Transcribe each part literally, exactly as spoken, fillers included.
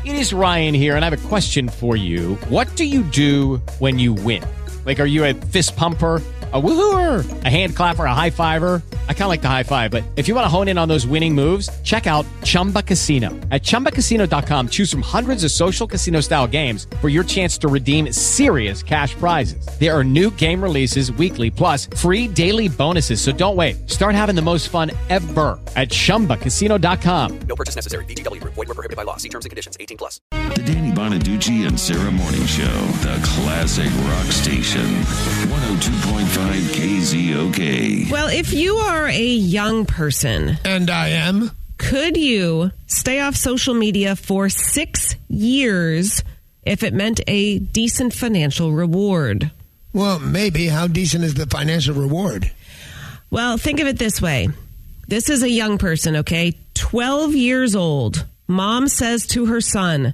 It is Ryan here, and I have a question for you. What do you do when you win? Like, are you a fist pumper, a woohooer, a hand clapper, a high fiver? I kind of like the high five, but if you want to hone in on those winning moves, check out Chumba Casino. At chumba casino dot com, choose from hundreds of social casino-style games for your chance to redeem serious cash prizes. There are new game releases weekly, plus free daily bonuses. So don't wait. Start having the most fun ever at chumba casino dot com. No purchase necessary. V G W. Void where prohibited by law. See terms and conditions. eighteen plus. The Danny Bonaducci and Sarah Morning Show. The classic rock station. one oh two point five K Z O K. Well, if you are a young person, and I am, could you stay off social media for six years if it meant a decent financial reward? Well, maybe. How decent is the financial reward? Well, think of it this way. This is a young person, okay? twelve years old. Mom says to her son,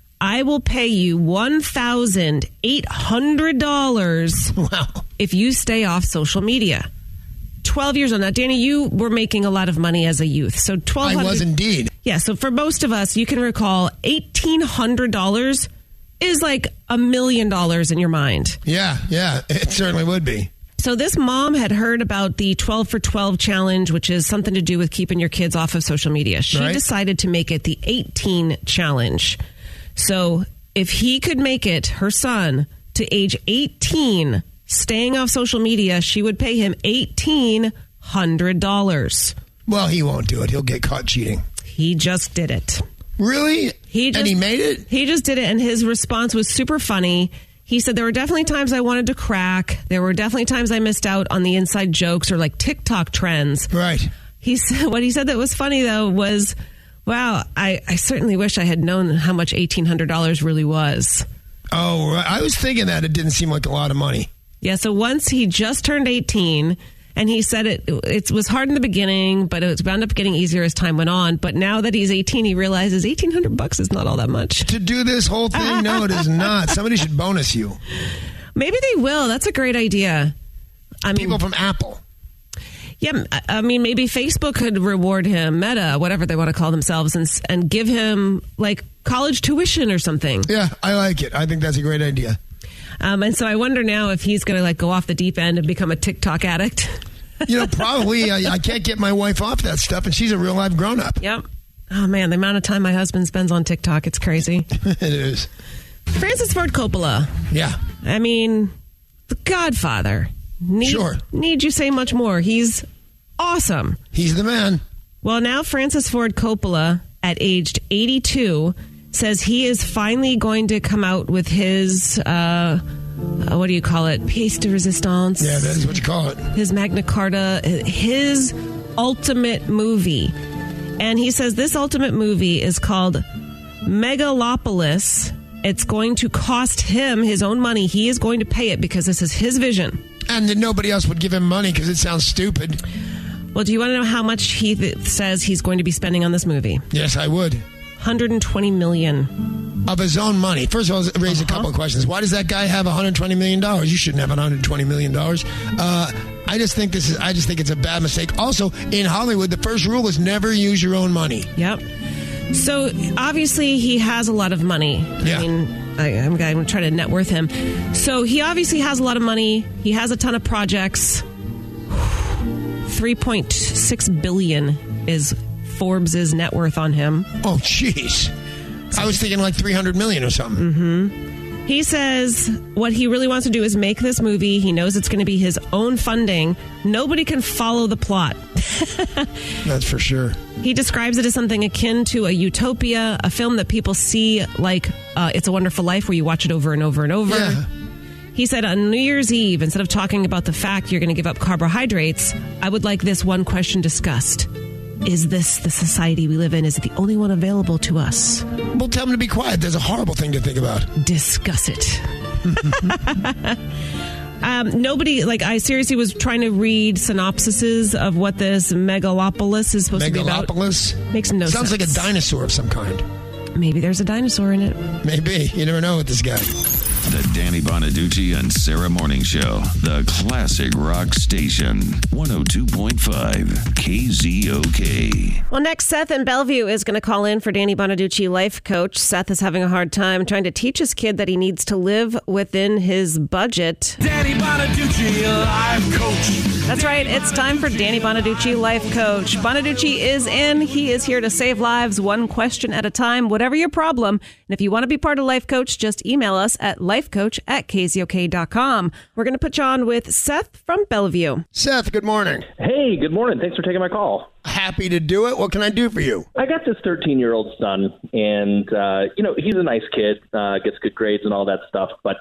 I will pay you one thousand eight hundred dollars wow. if you stay off social media. twelve years old. Now, Danny, you were making a lot of money as a youth. So twelve hundred dollars. I was indeed. Yeah, so for most of us, you can recall eighteen hundred dollars is like a million dollars in your mind. Yeah, yeah, it certainly would be. So this mom had heard about the twelve for twelve challenge, which is something to do with keeping your kids off of social media. She right. decided to make it the eighteen challenge. So if he could make it, her son, to age eighteen, staying off social media, she would pay him eighteen hundred dollars. Well, he won't do it. He'll get caught cheating. He just did it. Really? He just, and he made it? He just did it, and his response was super funny. He said, there were definitely times I wanted to crack. There were definitely times I missed out on the inside jokes or like TikTok trends. Right. He said, what he said that was funny, though, was, wow, I, I certainly wish I had known how much eighteen hundred dollars really was. Oh, I was thinking that. It didn't seem like a lot of money. Yeah, so once he just turned eighteen, and he said it it was hard in the beginning, but it wound up getting easier as time went on. But now that he's eighteen, he realizes eighteen hundred bucks is not all that much. To do this whole thing? No, it is not. Somebody should bonus you. Maybe they will. That's a great idea. I mean, people from Apple. Yeah, I mean, maybe Facebook could reward him, Meta, whatever they want to call themselves, and and give him like college tuition or something. Yeah, I like it. I think that's a great idea. Um, and so I wonder now if he's going to like go off the deep end and become a TikTok addict. You know, probably. I, I can't get my wife off that stuff, and she's a real life grown up. Yep. Oh man, the amount of time my husband spends on TikTok, it's crazy. It is. Francis Ford Coppola. Yeah. I mean, the Godfather. Need, sure. Need you say much more? He's awesome. He's the man. Well, now Francis Ford Coppola, at age eighty-two, says he is finally going to come out with his, uh, what do you call it? Pièce de résistance. Yeah, that is what you call it. His Magna Carta, his ultimate movie. And he says this ultimate movie is called Megalopolis. It's going to cost him his own money. He is going to pay it because this is his vision. And then nobody else would give him money because it sounds stupid. Well, do you want to know how much he th- says he's going to be spending on this movie? Yes, I would. one hundred twenty million dollars. Of his own money. First of all, I'll raise uh-huh. a couple of questions. Why does that guy have one hundred twenty million dollars? You shouldn't have one hundred twenty million dollars. Uh, I just think this is. I just think it's a bad mistake. Also, in Hollywood, the first rule is never use your own money. Yep. So obviously he has a lot of money. Yeah. I mean, I, I'm going to try to net worth him. So he obviously has a lot of money. He has a ton of projects. three point six billion dollars is Forbes' net worth on him. Oh, jeez. I was thinking like three hundred million dollars or something. Mm-hmm. He says what he really wants to do is make this movie. He knows it's going to be his own funding. Nobody can follow the plot. That's for sure. He describes it as something akin to a utopia, a film that people see like uh, It's a Wonderful Life, where you watch it over and over and over. Yeah. He said on New Year's Eve, instead of talking about the fact you're going to give up carbohydrates, I would like this one question discussed. Is this the society we live in? Is it the only one available to us? Well, tell him to be quiet. There's a horrible thing to think about. Discuss it. um, nobody, like, I seriously was trying to read synopsises of what this megalopolis is supposed to be about. Megalopolis? Makes no sense. Sounds like a dinosaur of some kind. Maybe there's a dinosaur in it. Maybe. You never know with this guy. The Danny Bonaducci and Sarah Morning Show, the classic rock station. one oh two point five K Z O K. Well, next, Seth in Bellevue is going to call in for Danny Bonaducci, life coach. Seth is having a hard time trying to teach his kid that he needs to live within his budget. Danny Bonaducci, life coach. That's right. It's time for Danny Bonaducci, life coach. Bonaducci is in. He is here to save lives one question at a time, whatever your problem. And if you want to be part of Life Coach, just email us at lifecoach at k z o k dot com. We're going to put you on with Seth from Bellevue. Seth, good morning. Hey, good morning. Thanks for taking my call. Happy to do it. What can I do for you? I got this thirteen-year-old son, and, uh, you know, he's a nice kid, uh, gets good grades and all that stuff, but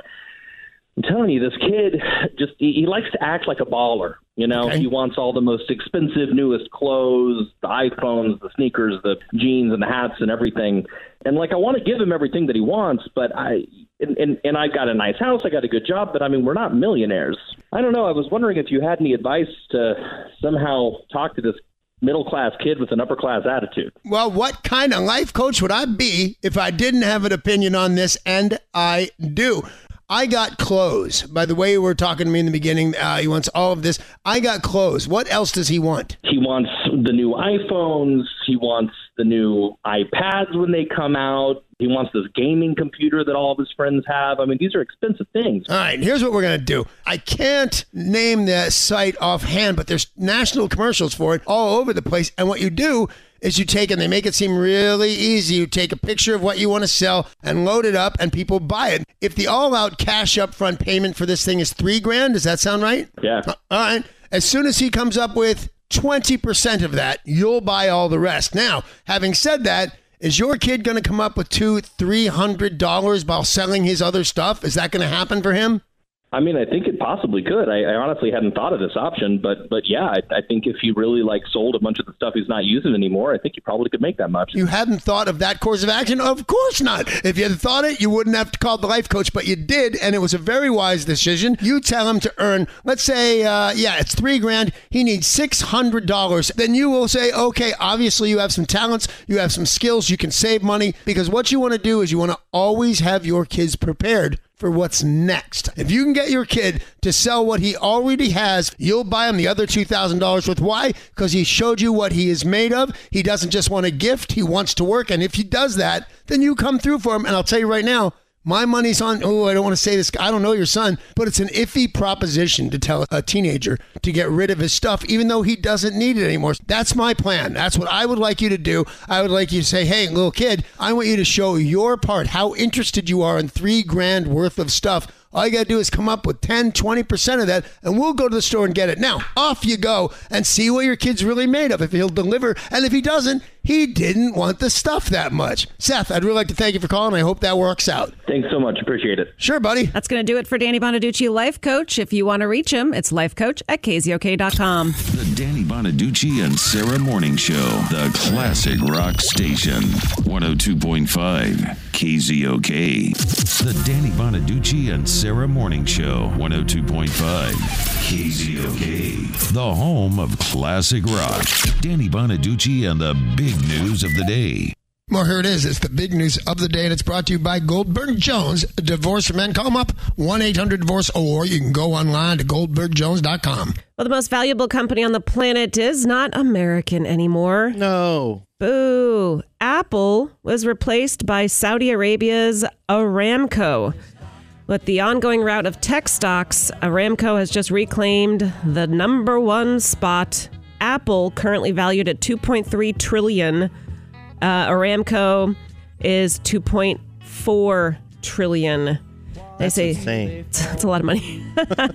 I'm telling you, this kid just, he, he likes to act like a baller. You know, Okay. He wants all the most expensive, newest clothes, the iPhones, the sneakers, the jeans and the hats and everything. And, like, I want to give him everything that he wants, but I, and, and, and I got a nice house, I got a good job, but, I mean, we're not millionaires. I don't know. I was wondering if you had any advice to somehow talk to this middle-class kid with an upper-class attitude. Well, what kind of life coach would I be if I didn't have an opinion on this? And I do. I got clothes. By the way, you were talking to me in the beginning. Uh, he wants all of this. I got clothes. What else does he want? He wants the new iPhones. He wants the new iPads when they come out. He wants this gaming computer that all of his friends have. I mean, these are expensive things. All right, here's what we're going to do. I can't name the site offhand, but there's national commercials for it all over the place. And what you do is you take, and they make it seem really easy. You take a picture of what you want to sell and load it up, and people buy it. If the all-out cash upfront payment for this thing is three grand, does that sound right? Yeah. All right. As soon as he comes up with twenty percent of that, you'll buy all the rest. Now, having said that, is your kid going to come up with two, three hundred dollars while selling his other stuff? Is that going to happen for him? I mean, I think it possibly could. I, I honestly hadn't thought of this option, but but yeah, I, I think if he really like sold a bunch of the stuff he's not using anymore, I think he probably could make that much. You hadn't thought of that course of action? Of course not. If you had thought it, you wouldn't have to call the life coach, but you did, and it was a very wise decision. You tell him to earn, let's say, uh, yeah, it's three grand. He needs six hundred dollars. Then you will say, okay, obviously you have some talents, you have some skills, you can save money, because what you want to do is you want to always have your kids prepared for what's next. If you can get your kid to sell what he already has, you'll buy him the other two thousand dollars worth. Why? Because he showed you what he is made of. He doesn't just want a gift, he wants to work. And if he does that, then you come through for him. And I'll tell you right now, my money's on, oh, I don't want to say this, I don't know your son, but it's an iffy proposition to tell a teenager to get rid of his stuff, even though he doesn't need it anymore. That's my plan. That's what I would like you to do. I would like you to say, hey, little kid, I want you to show your part, how interested you are in three grand worth of stuff. All you got to do is come up with ten, twenty percent of that, and we'll go to the store and get it. Now, off you go and see what your kid's really made of, if he'll deliver. And if he doesn't, he didn't want the stuff that much. Seth, I'd really like to thank you for calling. I hope that works out. Thanks so much. Appreciate it. Sure, buddy. That's going to do it for Danny Bonaducci, life coach. If you want to reach him, it's lifecoach at k z o k dot com. The Danny Bonaducci and Sarah Morning Show, the classic rock station. one oh two point five K Z O K. The Danny Bonaducci and Sarah Morning Show, one oh two point five K Z O K. The home of classic rock. Danny Bonaducci and the big news of the day. Well, here it is. It's the big news of the day, and it's brought to you by Goldberg Jones, Divorce for Men. Call them up, one eight hundred divorce, or you can go online to goldberg jones dot com. Well, the most valuable company on the planet is not American anymore. No. Boo. Apple was replaced by Saudi Arabia's Aramco. With the ongoing rout of tech stocks, Aramco has just reclaimed the number one spot. Apple, currently valued at two point three trillion dollars. Uh, Aramco is two point four trillion dollars. They That's say insane. that's a lot of money.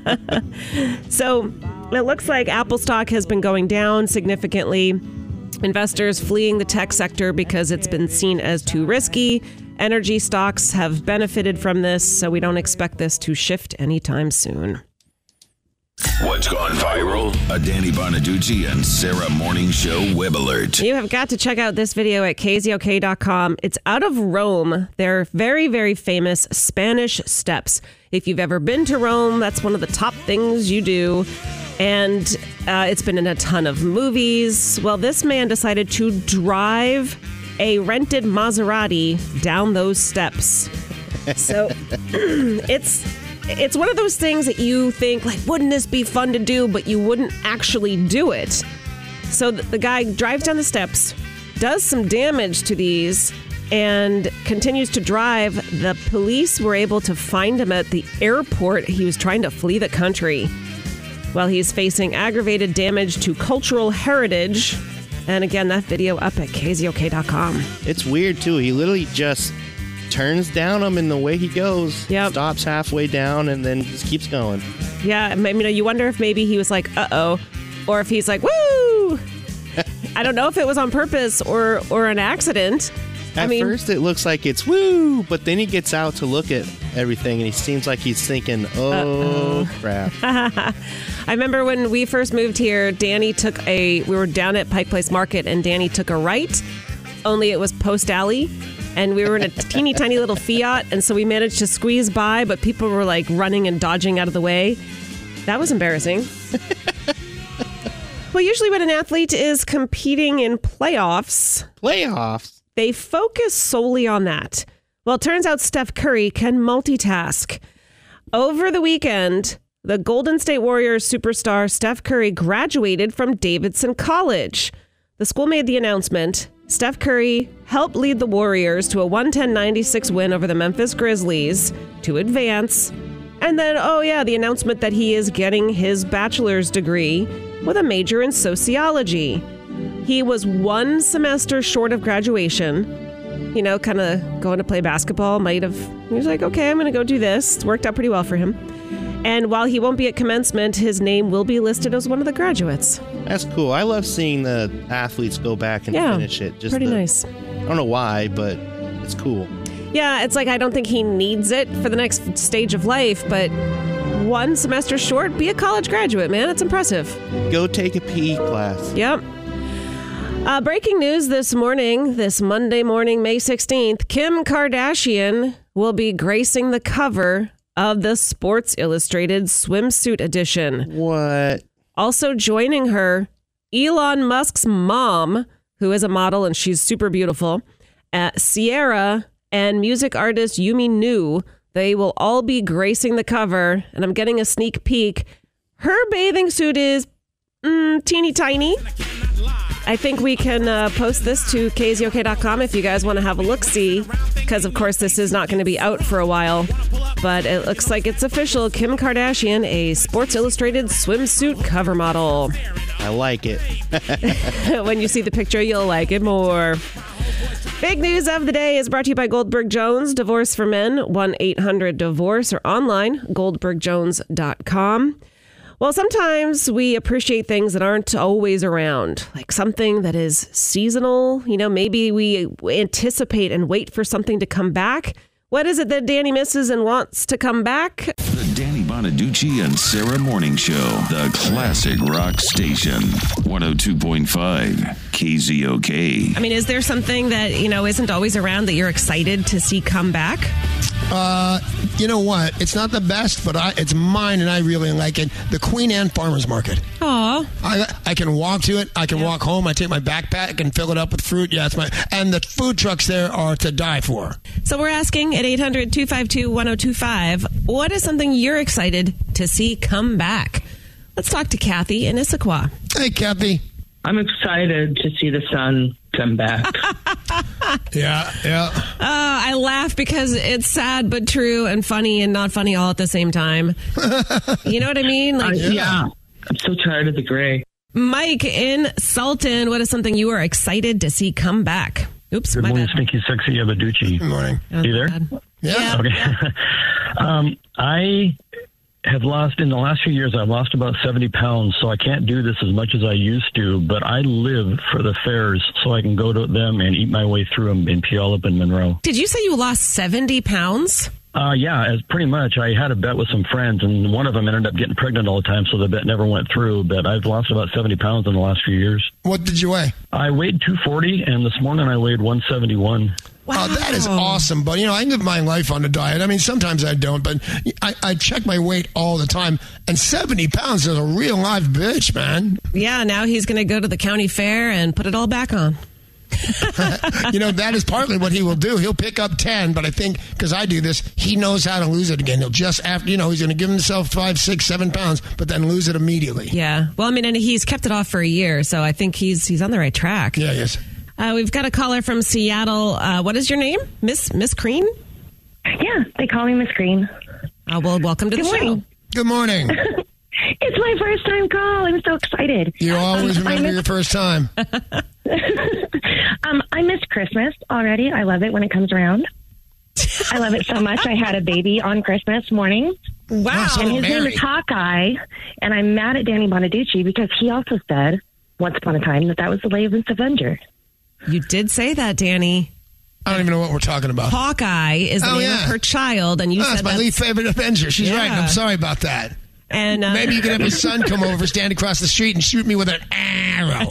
So it looks like Apple stock has been going down significantly. Investors fleeing the tech sector because it's been seen as too risky. Energy stocks have benefited from this, so we don't expect this to shift anytime soon. What's gone viral? A Danny Bonaducci and Sarah Morning Show web alert. You have got to check out this video at k z o k dot com. It's out of Rome. They're very, very famous Spanish steps. If you've ever been to Rome, that's one of the top things you do. And uh, it's been in a ton of movies. Well, this man decided to drive a rented Maserati down those steps. So it's it's one of those things that you think, like, wouldn't this be fun to do? But you wouldn't actually do it. So the, the guy drives down the steps, does some damage to these, and continues to drive. The police were able to find him at the airport. He was trying to flee the country while he's facing aggravated damage to cultural heritage. And again, that video up at K Z O K dot com. It's weird, too. He literally just turns down him in the way he goes, yep. stops halfway down, and then just keeps going. Yeah, you know, you wonder if maybe he was like, uh-oh, or if he's like, woo! I don't know if it was on purpose or, or an accident. At I mean, first, it looks like it's woo, but then he gets out to look at everything, and he seems like he's thinking, oh, uh-oh. crap. I remember when we first moved here, Danny took a, we were down at Pike Place Market, and Danny took a right, only it was Post Alley, and we were in a teeny tiny little Fiat, and so we managed to squeeze by, but people were like running and dodging out of the way. That was embarrassing. Well, usually when an athlete is competing in playoffs... Playoffs? They focus solely on that. Well, it turns out Steph Curry can multitask. Over the weekend, the Golden State Warriors superstar Steph Curry graduated from Davidson College. The school made the announcement. Steph Curry helped lead the Warriors to a one ten ninety-six win over the Memphis Grizzlies to advance. And then, oh yeah, the announcement that he is getting his bachelor's degree with a major in sociology. He was one semester short of graduation, you know, kind of going to play basketball. Might have, he was like, okay, I'm going to go do this. It's worked out pretty well for him. And while he won't be at commencement, his name will be listed as one of the graduates. That's cool. I love seeing the athletes go back and yeah, finish it. Just pretty the, nice. I don't know why, but it's cool. Yeah, it's like I don't think he needs it for the next stage of life, but one semester short, be a college graduate, man. It's impressive. Go take a P E class. Yep. Uh, breaking news this morning, this Monday morning, May sixteenth, Kim Kardashian will be gracing the cover of the Sports Illustrated swimsuit edition. What? Also joining her, Elon Musk's mom, who is a model and she's super beautiful, uh, Sierra, and music artist Yumi Nu. They will all be gracing the cover, and I'm getting a sneak peek. Her bathing suit is mm, teeny tiny. I think we can uh, post this to K Z O K dot com if you guys want to have a look-see, because, of course, this is not going to be out for a while. But it looks like it's official. Kim Kardashian, a Sports Illustrated swimsuit cover model. I like it. When you see the picture, you'll like it more. Big news of the day is brought to you by Goldberg Jones. Divorce for Men, one eight hundred divorce, or online, goldberg jones dot com. Well, sometimes we appreciate things that aren't always around, like something that is seasonal. You know, maybe we anticipate and wait for something to come back. What is it that Danny misses and wants to come back? The Danny Bonaducci and Sarah Morning Show, the classic rock station, one oh two point five K Z O K. I mean, is there something that, you know, isn't always around that you're excited to see come back? Uh, you know what? It's not the best, but I, it's mine, and I really like it. The Queen Anne Farmers Market. Aw. I I can walk to it. I can yeah. walk home. I take my backpack and fill it up with fruit. Yeah, it's my and the food trucks there are to die for. So we're asking at eight hundred, two five two, one oh two five, what is something you're excited to see come back? Let's talk to Kathy in Issaquah. Hey, Kathy. I'm excited to see the sun come back. yeah, yeah. Uh, I laugh because it's sad but true, and funny and not funny all at the same time. You know what I mean? Like, uh, yeah. yeah. I'm so tired of the gray. Mike in Sultan, what is something you are excited to see come back? Oops, Good my morning, bad. Stinky Sexy Abaducci. Good morning. Oh, you there? Bad. Yeah. Okay. Yeah. um, I have lost, in the last few years, I've lost about seventy pounds, so I can't do this as much as I used to, but I live for the fairs so I can go to them and eat my way through them in Puyallup and Monroe. Did you say you lost seventy pounds? Uh, yeah, as pretty much. I had a bet with some friends, and one of them ended up getting pregnant all the time, so the bet never went through, but I've lost about seventy pounds in the last few years. What did you weigh? I weighed two forty, and this morning I weighed one seventy-one. Wow. Oh, that is awesome. But, you know, I live my life on a diet. I mean, sometimes I don't, but I, I check my weight all the time. And seventy pounds is a real live bitch, man. Yeah, now he's going to go to the county fair and put it all back on. You know, that is partly what he will do. He'll pick up ten, but I think, because I do this, he knows how to lose it again. He'll just, after, you know, he's going to give himself five, six, seven pounds, but then lose it immediately. Yeah. Well, I mean, and he's kept it off for a year, so I think he's he's on the right track. Yeah, yes. Uh, we've got a caller from Seattle. Uh, what is your name? Miss Miss Green? Yeah, they call me Miss Green. Uh, well, welcome to Good the morning. show. Good morning. It's my first time call. I'm so excited. You always Um, I remember miss- your first time. um, I miss Christmas already. I love it when it comes around. I love it so much. I had a baby on Christmas morning. Wow. And his name Mary. is Hawkeye. And I'm mad at Danny Bonaducci because he also said, once upon a time, that that was the latest Avenger. You did say that, Danny. I don't even know what we're talking about. Hawkeye is the Oh, name yeah. of her child, and you Oh, said that's my that's- least favorite Avenger. She's Yeah. right. I'm sorry about that. And uh, Maybe you could have his son come over, stand across the street, and shoot me with an arrow.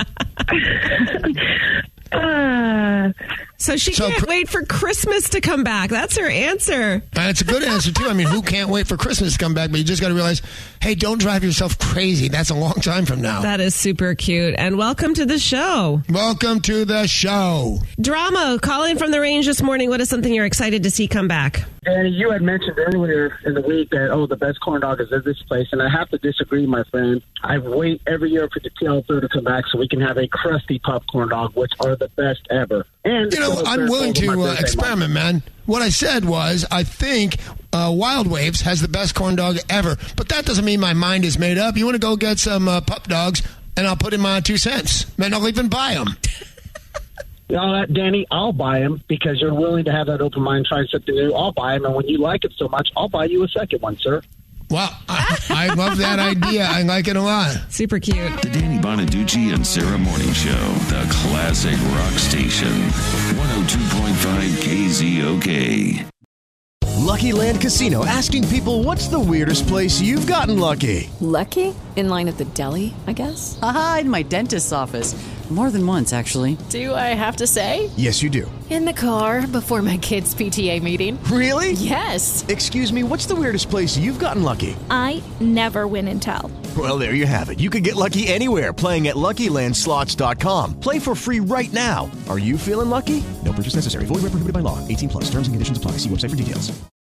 Uh, so she So can't cr- wait for Christmas to come back. That's her answer. And it's a good answer, too. I mean, who can't wait for Christmas to come back? But you just got to realize, hey, don't drive yourself crazy. That's a long time from now. That is super cute. And welcome to the show. Welcome to the show. Drama, calling from the range this morning. What is something you're excited to see come back? Danny, you had mentioned earlier in the week that, oh, the best corn dog is at this place, and I have to disagree, my friend. I wait every year for the T L to come back so we can have a crusty popcorn dog, which are the best ever. And You know, I'm willing to uh, experiment, man. What I said was, I think uh, Wild Waves has the best corn dog ever. But that doesn't mean my mind is made up. You want to go get some uh, pup dogs, and I'll put in my two cents. Man, I'll even buy them. You know what, Danny, I'll buy them because you're willing to have that open mind, trying something new. I'll buy them, and when you like it so much, I'll buy you a second one, sir. Wow, I, I love that idea. I like it a lot. Super cute. The Danny Bonaducci and Sarah Morning Show, the classic rock station. one oh two point five K Z O K. Lucky Land Casino, asking people, what's the weirdest place you've gotten lucky? Lucky? In line at the deli, I guess? Aha, in my dentist's office. More than once, actually. Do I have to say? Yes, you do. In the car before my kids' P T A meeting. Really? Yes. Excuse me, what's the weirdest place you've gotten lucky? I never win and tell. Well, there you have it. You can get lucky anywhere, playing at Lucky Land Slots dot com. Play for free right now. Are you feeling lucky? No purchase necessary. Void where prohibited by law. eighteen plus. Terms and conditions apply. See website for details.